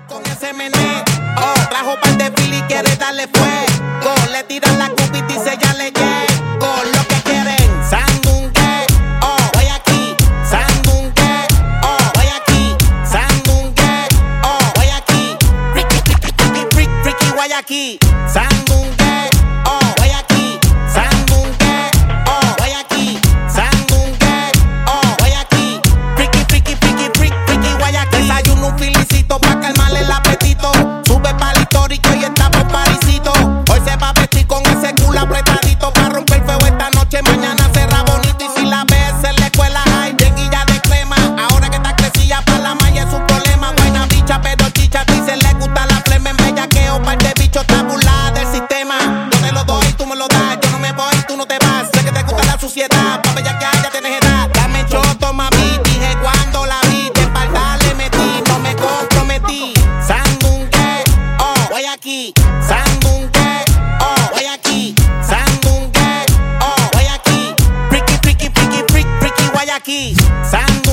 Con ese mené, trajo par de fili y quiere darle fuego. Le tiran la cupita y dice ya le llego. Lo que quieren, sandungue, voy aquí, sandungue, voy aquí, sandungue, voy aquí. Ricky, voy aquí, sandungue, voy aquí, sandungue, voy aquí, sandungue, voy aquí. Ricky, voy aquí. Desayuno un filicito pa' calmar el apetito. Sube pa'l histórico y está por parisito. Hoy se va a vestir con ese culo apretadito pa' romper feo esta noche, mañana será bonito. Y si la ves en la escuela hay bien guilla de crema. Ahora que está crecida pa' la malla es un problema. Buena bicha pero chicha, dice le gusta la flema. En bellaqueo par de bichos está burlada del sistema. Yo te lo doy, tú me lo das, yo no me voy, tú no te vas. Sé que te gusta la suciedad, pa' bellaquear ya tienes edad. Dame choto mami, dije cuando la vi. De espalda le metí, no me comprometí. Sandungue, voy aquí, sandungue, voy aquí, sandungue, voy aquí. Ricky, voy aquí, sandungue.